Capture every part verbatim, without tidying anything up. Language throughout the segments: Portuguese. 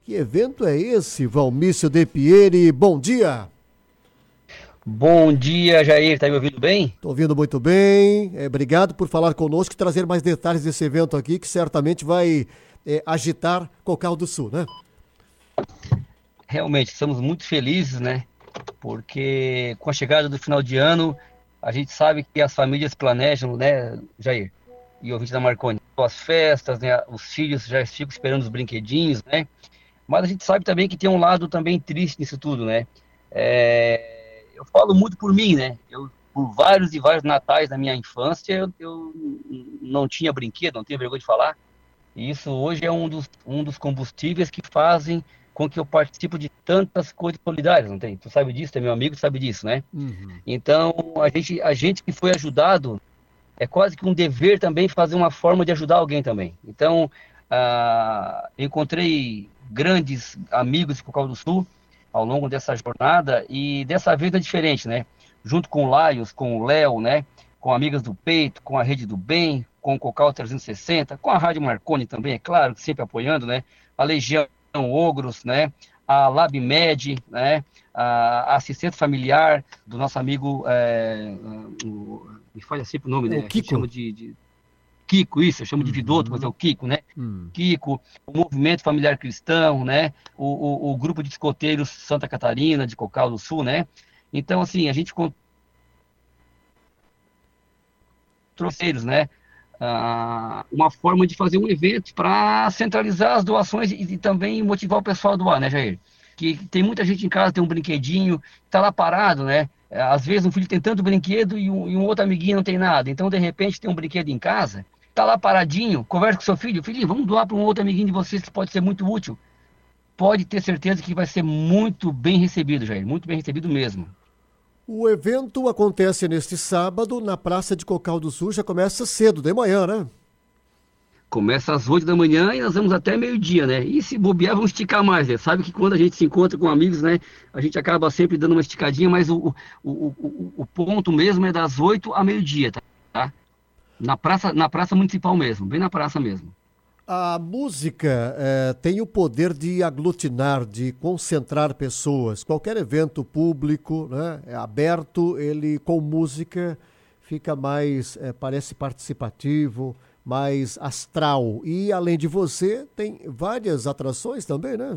Que evento é esse, Valmício De Pieri? Bom dia! Bom dia, Jair. Tá me ouvindo bem? Estou ouvindo muito bem. É, obrigado por falar conosco e trazer mais detalhes desse evento aqui, que certamente vai é, agitar Cocal do Sul, né? Realmente, estamos muito felizes, né? Porque com a chegada do final de ano, a gente sabe que as famílias planejam, né, Jair? E ouvinte da Marconi, as festas, né? Os filhos já ficam esperando os brinquedinhos, né? Mas a gente sabe também que tem um lado também triste nisso tudo, né? É, eu falo muito por mim, né? Eu, por vários e vários natais da minha infância, eu, eu não tinha brinquedo, não tenho vergonha de falar. E isso hoje é um dos, um dos combustíveis que fazem com que eu participe de tantas coisas solidárias, não tem? Tu sabe disso, tu é meu amigo, tu sabe disso, né? Uhum. Então, a gente, a gente que foi ajudado, é quase que um dever também fazer uma forma de ajudar alguém também. Então, ah, eu encontrei grandes amigos de Cocal do Sul ao longo dessa jornada e dessa vez é diferente, né? Junto com o Laios, com o Léo, né? Com Amigas do Peito, com a Rede do Bem, com o Cocal trezentos e sessenta, com a Rádio Marconi também, é claro, sempre apoiando, né? A Legião Ogros, né? A LabMed, né? A assistente familiar do nosso amigo, é, o, me fala sempre o nome, É né? o A gente Kiko. chama de, de Kiko, isso, eu chamo de Vidoto, mas é Uhum. o Kiko, né? Hum. Kiko, o Movimento Familiar Cristão, né? O, o, o Grupo de Escoteiros Santa Catarina, de Cocal do Sul, né? Então, assim, a gente encontrou, né? Ah, uma forma de fazer um evento para centralizar as doações e, e também motivar o pessoal a doar, né, Jair? Que tem muita gente em casa, tem um brinquedinho, tá lá parado, né? Às vezes um filho tem tanto brinquedo e um, e um outro amiguinho não tem nada. Então, de repente, tem um brinquedo em casa, tá lá paradinho, conversa com seu filho, filho, vamos doar para um outro amiguinho de vocês que pode ser muito útil. Pode ter certeza que vai ser muito bem recebido, Jair, muito bem recebido mesmo. O evento acontece neste sábado na Praça de Cocal do Sul, já começa cedo, de manhã, né? Começa às oito da manhã e nós vamos até meio-dia, né? E se bobear, vamos esticar mais, né? Sabe que quando a gente se encontra com amigos, né? A gente acaba sempre dando uma esticadinha, mas o, o, o, o ponto mesmo é das oito a meio-dia, tá? Na praça, na praça municipal mesmo, bem na praça mesmo. A música eh, tem o poder de aglutinar, de concentrar pessoas. Qualquer evento público, né, é aberto, ele com música fica mais, eh, parece participativo, mais astral. E além de você, tem várias atrações também, né?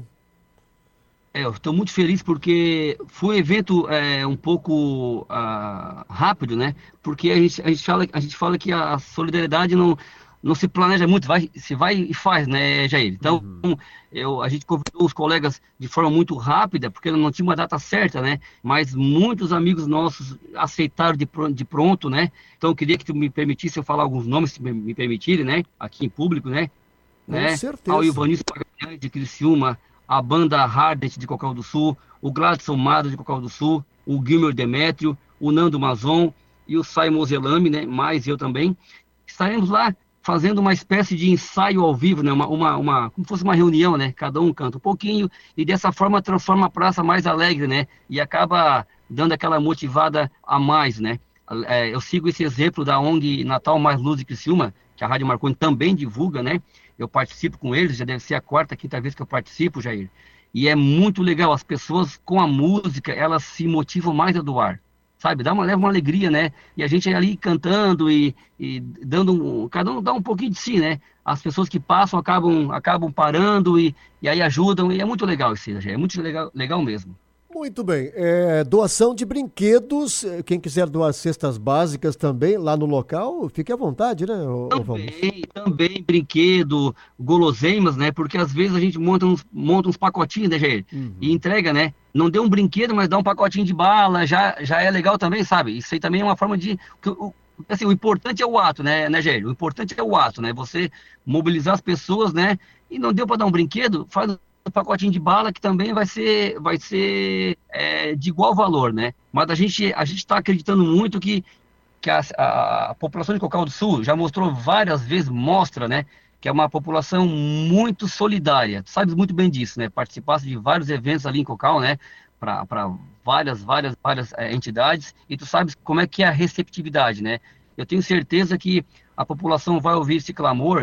É, eu estou muito feliz porque foi um evento é, um pouco ah, rápido, né? Porque a gente, a gente fala, a gente fala que a solidariedade não, não se planeja muito, vai, se vai e faz, né, Jair? Então, Uhum. eu, a gente convidou os colegas de forma muito rápida, porque não tinha uma data certa, né? Mas muitos amigos nossos aceitaram de, pron- de pronto, né? Então, eu queria que tu me permitisse eu falar alguns nomes, se me, me permitirem, né? Aqui em público, né? Com né? Ao certeza. Ivanis Paganiani de Criciúma, a banda Hardet de Cocal do Sul, o Gladson Mado de Cocal do Sul, o Gilmer Demétrio, o Nando Mazon e o Simon Zelame, né? Mais eu também. Estaremos lá fazendo uma espécie de ensaio ao vivo, né? Uma, uma, uma, como fosse uma reunião, né? Cada um canta um pouquinho e dessa forma transforma a praça mais alegre, né? E acaba dando aquela motivada a mais, né? É, eu sigo esse exemplo da O N G Natal Mais Luz de Criciúma, que a Rádio Marconi também divulga, né? Eu participo com eles, já deve ser a quarta, quinta vez que eu participo, Jair. E é muito legal, as pessoas com a música, elas se motivam mais a doar, sabe? Dá uma, leva uma alegria, né? E a gente ali cantando e, e dando, um, cada um dá um pouquinho de si, né? As pessoas que passam acabam, acabam parando e, e aí ajudam, e é muito legal isso, Jair, é muito legal, legal mesmo. Muito bem. É, doação de brinquedos. eh, Quem quiser doar cestas básicas também lá no local, fique à vontade, né, ô, ô Valmos? Também, também brinquedo, guloseimas, né? Porque às vezes a gente monta uns, monta uns pacotinhos, né, Jair? E Uhum. entrega, né? Não deu um brinquedo, mas dá um pacotinho de bala, já, já é legal também, sabe? Isso aí também é uma forma de. que o- Assim, o importante é o ato, né, né, Jair? O importante é o ato, né? Você mobilizar as pessoas, né? E não deu para dar um brinquedo, faz um pacotinho de bala que também vai ser, vai ser é, de igual valor, né? Mas a gente, a gente está acreditando muito que que a, a, a população de Cocal do Sul já mostrou várias vezes, mostra, né, que é uma população muito solidária. Tu sabes muito bem disso, né? Participaste de vários eventos ali em Cocal, né? Para várias, várias, várias é, entidades, e tu sabes como é que é a receptividade, né? Eu tenho certeza que a população vai ouvir esse clamor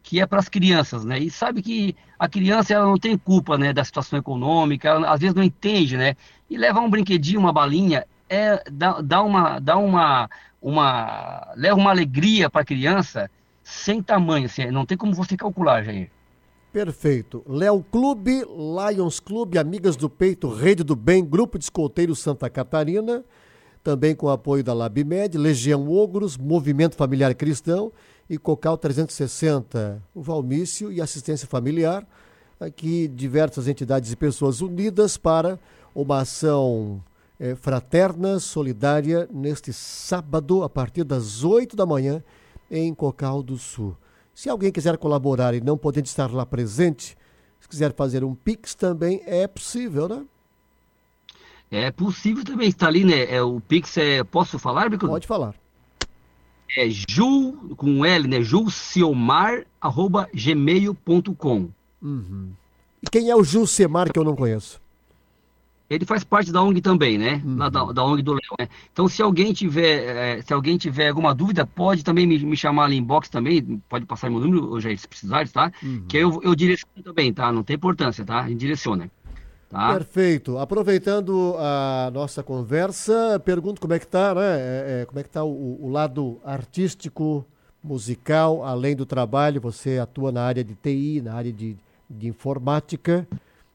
que é para as crianças, né? E sabe que a criança ela não tem culpa, né, da situação econômica, ela às vezes não entende, né? E levar um brinquedinho, uma balinha, é dá, dá uma dá uma uma leva uma alegria para a criança sem tamanho, assim, não tem como você calcular, Jair. Perfeito. Léo Clube, Lions Clube, Amigas do Peito, Rede do Bem, Grupo de Escoteiros Santa Catarina, também com o apoio da LabMed, Legião Ogros, Movimento Familiar Cristão e Cocal trezentos e sessenta, o Valmício e Assistência Familiar, aqui diversas entidades e pessoas unidas para uma ação é, fraterna, solidária, neste sábado, a partir das oito da manhã, em Cocal do Sul. Se alguém quiser colaborar e não podendo estar lá presente, se quiser fazer um Pix também é possível, né? É possível também, está ali, né? É, o Pix é, posso falar, Bicudo? Pode falar. É Jul, com L, né? julciomar, arroba gmail ponto com. Uhum. E quem é o Julcemar que eu não conheço? Ele faz parte da O N G também, né? Uhum. Lá da, da O N G do Léo, né? Então, se alguém tiver, é, se alguém tiver alguma dúvida, pode também me, me chamar ali em inbox também, pode passar meu número, Jair, se precisar, tá? Uhum. Que eu, eu direciono também, tá? Não tem importância, tá? A gente direciona. Tá? Perfeito. Aproveitando a nossa conversa, pergunto como é que tá, né? É, é, como é que tá o, o lado artístico, musical, além do trabalho, você atua na área de T I, na área de, de informática,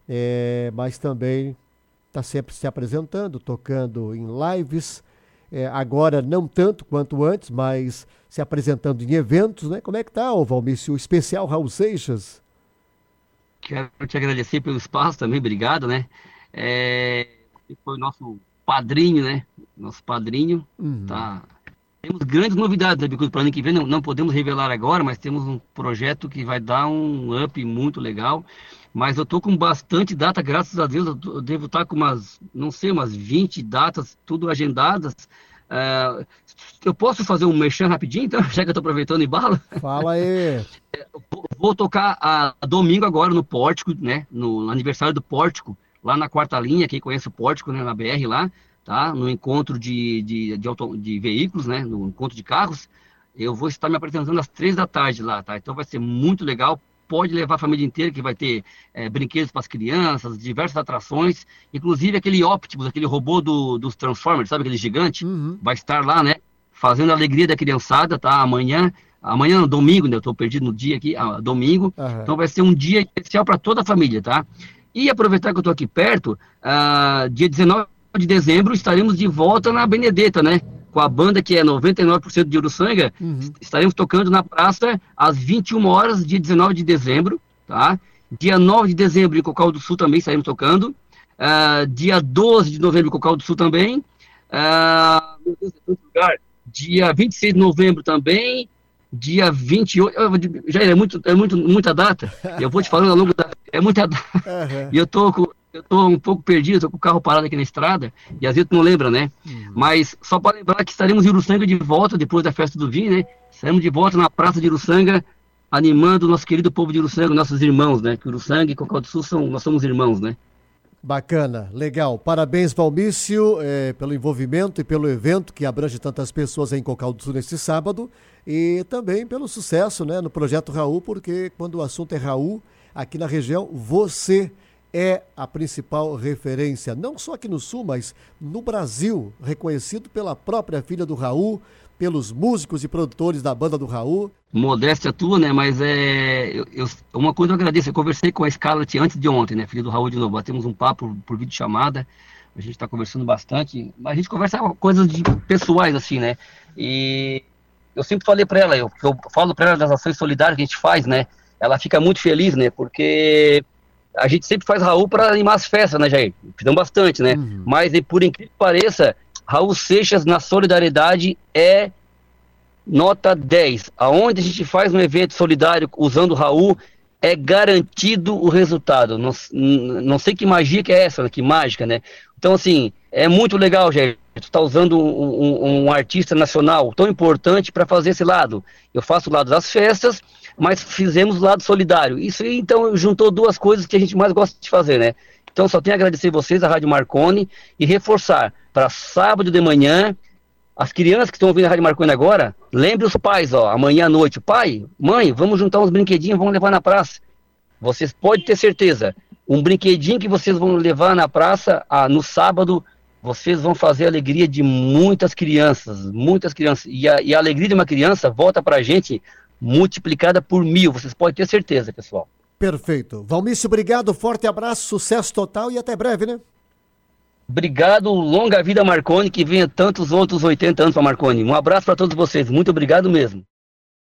é, mas também está sempre se apresentando, tocando em lives, é, agora não tanto quanto antes, mas se apresentando em eventos, né? Como é que tá, ô Valmício, o especial Raul Seixas? Quero te agradecer pelo espaço também, obrigado, né? É, foi o nosso padrinho, né? Nosso padrinho, Uhum. tá? Temos grandes novidades, né, Bicudo, para o ano que vem, não, não podemos revelar agora, mas temos um projeto que vai dar um up muito legal. Mas eu tô com bastante data, graças a Deus, eu, tô, eu devo estar com umas, não sei, umas vinte datas, tudo agendadas. Uh, eu posso fazer um merchan rapidinho, então, já que eu tô aproveitando em bala? Fala aí! Vou, vou tocar a, a domingo agora no Pórtico, né, no aniversário do Pórtico, lá na Quarta Linha, quem conhece o Pórtico, né, na B R lá, tá, no encontro de, de, de, auto, de veículos, né, no encontro de carros. Eu vou estar me apresentando às três da tarde lá, tá, então vai ser muito legal. Pode levar a família inteira, que vai ter é, brinquedos para as crianças, diversas atrações, inclusive aquele Optimus, aquele robô do, dos Transformers, sabe, aquele gigante, uhum. vai estar lá, né, fazendo a alegria da criançada, tá, amanhã, amanhã, domingo, né, eu estou perdido no dia aqui, ah, domingo, uhum. Então vai ser um dia especial para toda a família, tá, e aproveitar que eu estou aqui perto, ah, dia dezenove de dezembro, estaremos de volta na Benedetta, né, com a banda que é noventa e nove por cento de Uruçanga, uhum. Estaremos tocando na praça às vinte e uma horas, dia dezenove de dezembro, tá? Dia nove de dezembro em Cocal do Sul também estaremos tocando, uh, dia doze de novembro em Cocal do Sul também, uh, meu Deus, é tanto lugar, dia vinte e seis de novembro também, dia vinte e oito, já é, muito, é muito, muita data, eu vou te falando ao longo da... é muita data, uhum. E eu tô com... Eu tô um pouco perdido, tô com o carro parado aqui na estrada, e às vezes tu não lembra, né? Uhum. Mas só para lembrar que estaremos em Uruçanga de volta, depois da festa do vinho, né? Estaremos de volta na Praça de Uruçanga, animando o nosso querido povo de Uruçanga, nossos irmãos, né? Que Uruçanga e Cocal do Sul, são, nós somos irmãos, né? Bacana, legal. Parabéns, Valmício, é, pelo envolvimento e pelo evento que abrange tantas pessoas em Cocal do Sul neste sábado, e também pelo sucesso, né, no Projeto Raul, porque quando o assunto é Raul, aqui na região, você é a principal referência, não só aqui no Sul, mas no Brasil, reconhecido pela própria filha do Raul, pelos músicos e produtores da banda do Raul. Modéstia tua, né, mas é, eu, eu, uma coisa eu agradeço, eu conversei com a Scarlett antes de ontem, né, filha do Raul de novo, batemos um papo por, por videochamada, a gente está conversando bastante, mas a gente conversa coisas de, pessoais, assim, né, e eu sempre falei para ela, eu, eu falo para ela das ações solidárias que a gente faz, né, ela fica muito feliz, né, porque... A gente sempre faz Raul para animar as festas, né, Jair? Fizemos bastante, né? Uhum. Mas, por incrível que pareça, Raul Seixas na solidariedade é nota dez. Aonde a gente faz um evento solidário usando o Raul, é garantido o resultado. Não, não sei que magia que é essa, né? Que mágica, né? Então, assim, é muito legal, Jair. Tu está usando um, um, um artista nacional tão importante para fazer esse lado. Eu faço o lado das festas, mas fizemos o lado solidário. Isso aí, então, juntou duas coisas que a gente mais gosta de fazer, né? Então, só tenho a agradecer vocês, a Rádio Marconi, e reforçar para sábado de manhã, As crianças que estão ouvindo a Rádio Marconi agora, lembre os pais, ó, amanhã à noite, pai, mãe, vamos juntar uns brinquedinhos, vamos levar na praça. Vocês podem ter certeza, um brinquedinho que vocês vão levar na praça ah, no sábado, vocês vão fazer a alegria de muitas crianças, muitas crianças. E a, e a alegria de uma criança volta pra gente multiplicada por mil, vocês podem ter certeza, pessoal. Perfeito. Valmício, obrigado, forte abraço, sucesso total e até breve, né? Obrigado, longa vida Marconi, que venha tantos outros oitenta anos para Marconi. Um abraço para todos vocês, muito obrigado mesmo.